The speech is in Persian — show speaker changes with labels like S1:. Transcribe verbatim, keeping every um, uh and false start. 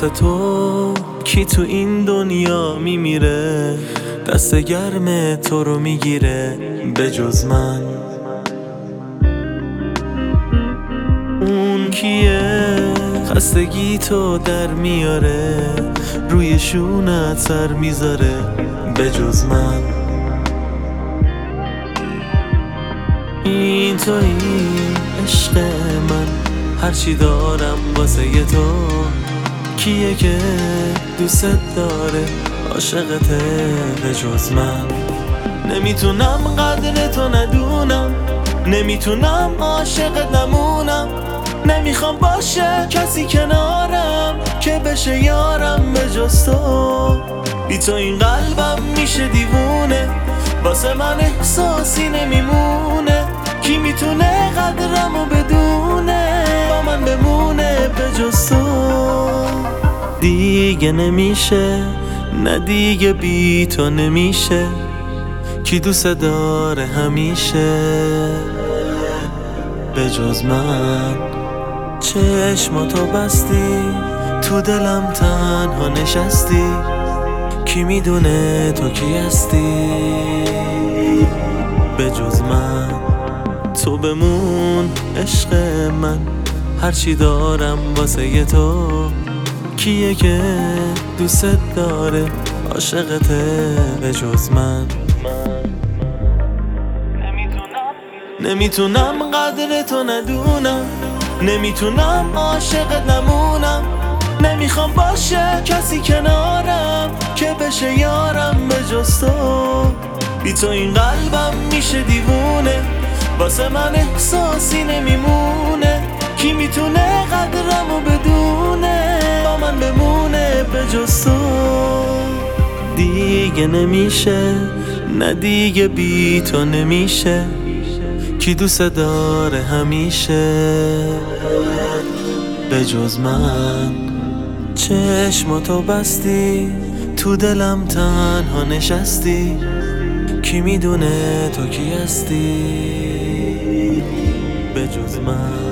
S1: واسه تو کی تو این دنیا میمیره، دست گرم تو رو میگیره به جز من. اون کیه خستگی تو در میاره، روی شونت سر میذاره به جز من. این تویی عشق من، هرچی دارم واسه ی تو. کیه که دوست داره عاشقته به جز من؟ نمیتونم قدر تو ندونم، نمیتونم عاشقت نمونم. نمیخوام باشه کسی کنارم که بشه یارم به جز تو. بی تو این قلبم میشه دیوونه، واسه من احساسی نمیمونه. کی میتونه قدرمو بدونه، با من بمونه به جز تو. دیگه نمیشه، نه دیگه بی تو نمیشه. کی دوست داره همیشه به جز من؟ چشماتو بستی، تو دلم تنها نشستی. کی میدونه تو کی هستی به جز من؟ تو بمون عشق من، هرچی دارم واسه ی تو. کیه که دوست داره عاشقته به جز من؟ نمیتونم قدر تو ندونم، نمیتونم عاشقت نمونم. نمیخوام باشه کسی کنارم که بشه یارم به جز تو. بی تو این قلبم میشه دیوونه، واسه من احساسی نمیمونه. کی میتونه قدرمو بدونه، با من بمونه به جز تو. دیگه نمیشه، نه دیگه بی تو نمیشه. کی دوست داره همیشه به جز من؟ چشماتو بستی، تو دلم تنها نشستی. کی میدونه تو کی هستی به جز من؟